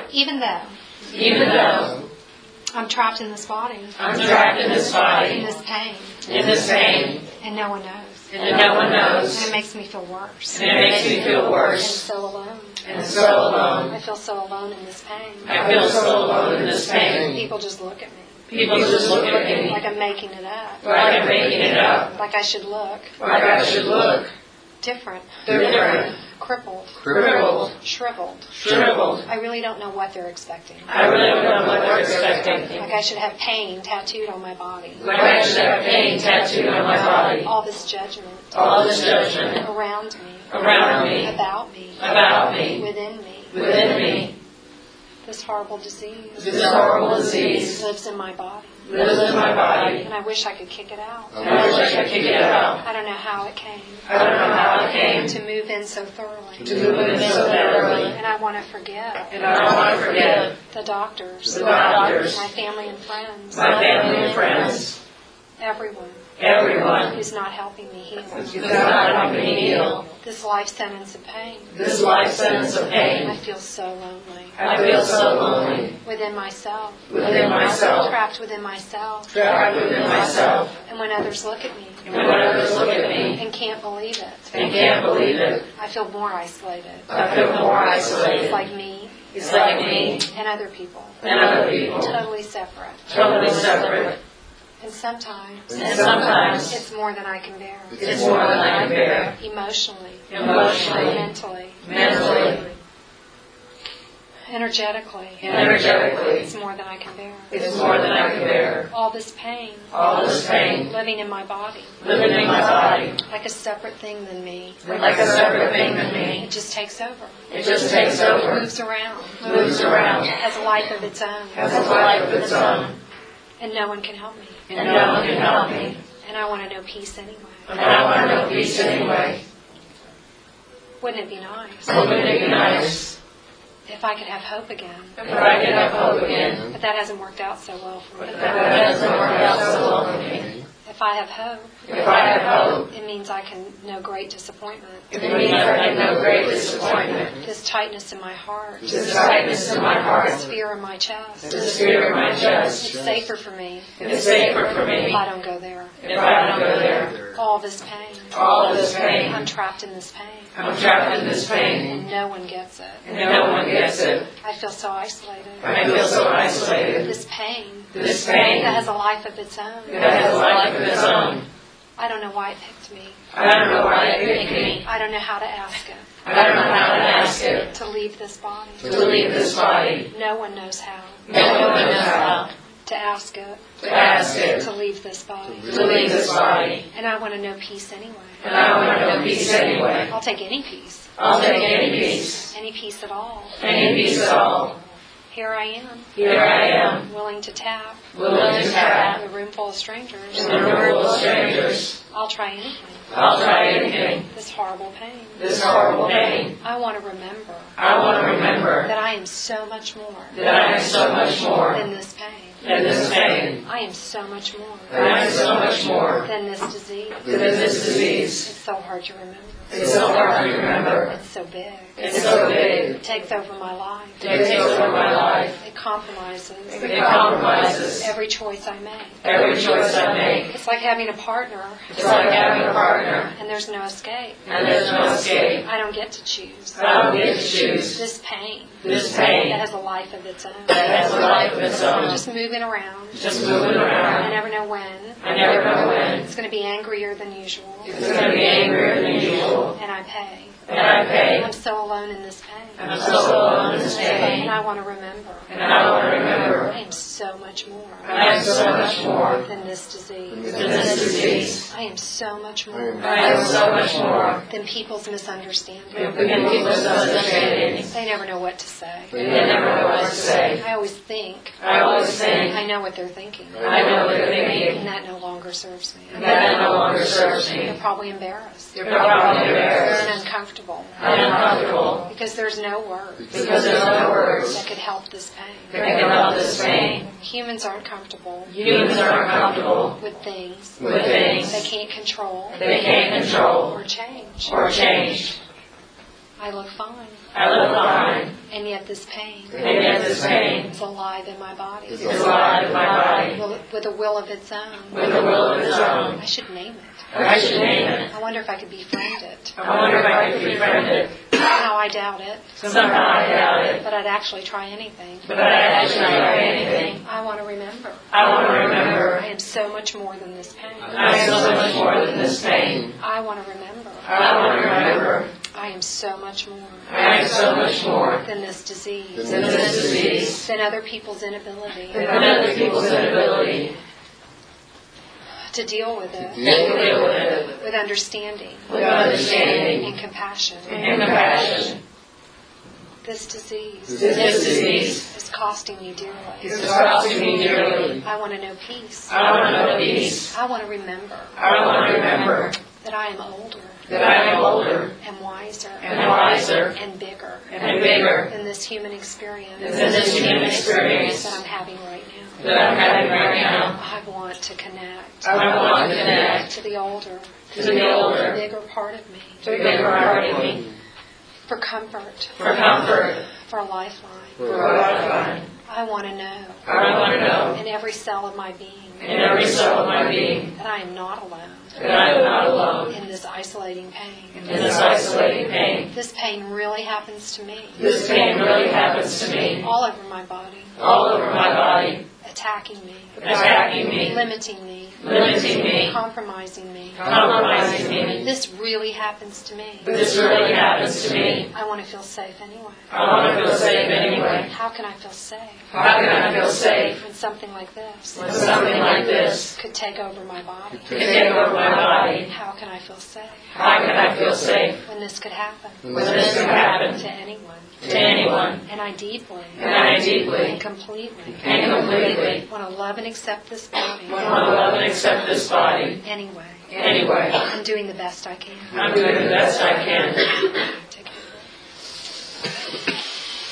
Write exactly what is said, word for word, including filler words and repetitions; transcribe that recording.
Even though. Even though. I'm trapped in this body. I'm trapped in this body. In this pain. In this pain. And no one knows. And no one knows. And it makes me feel worse. And it makes me feel worse. And so alone. And so alone. I feel so alone in this pain. I feel so alone in this pain. People just look at me. People just look at me. Like I'm making it up. Like I'm making it up. Like I should look. Like I should look. Different. Different. Crippled. Crippled. Shriveled. Shriveled. I really don't know what they're expecting. I really don't know what they're expecting. Like I should have pain tattooed on my body. Like I should have pain tattooed on my body. All this judgment. All this judgment. Around me. Around me. About me. About me. Within me. Within me. This horrible disease. This horrible disease. Lives in my body. Lives in my body. And I wish I could kick it out. And I wish I could kick it out. I don't know how it came. I don't know how it came. To move in so thoroughly. To move in so thoroughly. And I want to forgive. And I don't want to forgive. The doctors. The doctors. My family and friends. My family and friends. Everyone. Everyone. Who's not helping me heal. Who's not helping me heal. This life sentence of pain. This life sentence of pain. I feel so lonely. I feel so lonely. Within myself. Within myself. Trapped within myself. Trapped within myself. And when others look at me. And when others look at me. And can't believe it. And can't believe it. I feel more isolated. I feel more isolated. It's like me. It's like me. And other people. And other people. Totally separate. Totally separate. And sometimes, and sometimes it's more than I can bear. It's more than I can bear. Emotionally, emotionally, mentally, mentally, energetically, energetically. It's more than I can bear. It's more than I can bear. All this pain, all this pain, living in my body, living in my body, like a separate thing than me, like a separate thing than me. It just takes over. It just takes over. It moves around. Moves around. Has a life of its own. Has a life of its own. And no one can help me. And no one can help me. And I want to know peace anyway. And I want to know peace anyway. Wouldn't it be nice? Wouldn't it be nice? If I could have hope again. If I could have hope again. But that hasn't worked out so well for me. But that hasn't worked out so well for me. If I have hope, if I have hope, it means I can know great disappointment. It means I can know great disappointment. This tightness in my heart. This tightness in my heart. This fear in my chest. This fear in my chest. It's safer for me. It's safer for me. If I don't go there. If I don't go there. All this pain. All this pain. I'm trapped in this pain. I'm trapped in this pain. And no one gets it. And no one gets it. I feel so isolated. I feel so isolated. This pain. This pain. That has a life of its own. That has a life of its own. I don't know why it picked me. I don't know why it picked me. I don't know how to ask it. I don't know how to ask it. To leave this body. To leave this body. No one knows how. No one knows how. To ask it. To ask it. To leave this body. To leave this body. And I want to know peace anyway. And I want to know peace anyway. I'll take any peace. I'll take any peace. Any peace at all. Any peace at all. Here I am. Here I am. Willing to tap. Willing to tap. In a room full of strangers. In a room full of strangers. I'll try anything. I'll try anything. This horrible pain. This horrible pain. I want to remember. I want to remember. That I am so much more. That I am so much more. Than this pain. Than this pain. I am so much more. That I am so much more. Than this disease. Than this disease. It's so hard to remember. It's so hard to remember. It's so big. It's so big. It takes over my life. It takes over my life. It compromises. It compromises. Every choice I make. Every choice I make. It's like having a partner. It's like having a partner. And there's no escape. And there's no escape. I don't get to choose. I don't get to choose. This pain. This pain. That has a life of its own. That has a life of its own. Just moving around. Just moving around. I never know when. I never know when. It's going to be angrier than usual. It's going to be angrier than usual. And I pay. And I pay. I'm so alone in this pain. I'm so alone in this pain. And I want to remember. And I want to remember. I am so much more. I am so much more. Than this disease. Than this disease. I am so much more. I am so much more. Than people's misunderstanding. Than people's misunderstanding. They never know what to say. They never know what to say. I always think. I always think. I know what they're thinking. I know what they're thinking. And that no longer serves me. And that no longer serves me. They're probably embarrassed. They're probably embarrassed. And uncomfortable. And uncomfortable. Because there's no words. Because there's no words. That could help this pain. That can help this pain. Humans aren't comfortable. Humans aren't comfortable. With things. With things. They can't control. They can't control. Or change. Or change. I look fine. I look fine. And yet this pain And yet this pain is alive in my body. is alive in my body Will- With a will of its own. with a will of its own. I should name it. I should name it. I wonder if I could befriend it. I wonder if I could befriend it. Somehow I doubt it. Somehow I doubt it. But I'd actually try anything. But I actually try anything. I want to remember. I want to remember. I am so much more than this pain. I am so much more than this pain. I want to remember. I want to remember. I am so much more I am so much more than this disease. than this disease. Than other people's inability Than other people's inability to deal with it. to deal with it With understanding. with understanding And compassion. and compassion. This disease This disease is costing me dearly. is costing me dearly. I want to know peace. I want to know peace. I want to remember I want to remember that I am older that I am older and wiser and wiser and bigger and bigger than this human experience than this human experience that I'm having right now. that I'm having right now. I want to connect I want to connect to the older, to the older, bigger part of me, to the bigger part of me, for comfort, for comfort, for a lifeline. for a lifeline. I want to know I want to know in every cell of my being in every cell of my being that I am not alone that I am not alone in this isolating pain. in this isolating pain. This pain really happens to me, This pain really happens to me all over my body, all over my body, attacking me, attacking me, limiting me, limiting me, compromising me. compromising me. This really happens to me. This really happens to me. I want to feel safe anyway. I want to feel safe anyway. How can I feel safe How can I feel safe when something like this when something like this could take over my body? could take over my body? How can I feel safe How can I feel safe when this could happen when this could happen to anyone? to anyone? And I deeply And I and deeply completely and completely want to love and accept this body want to love and accept this body anyway. anyway. I'm doing the best I can. I'm doing the best I can.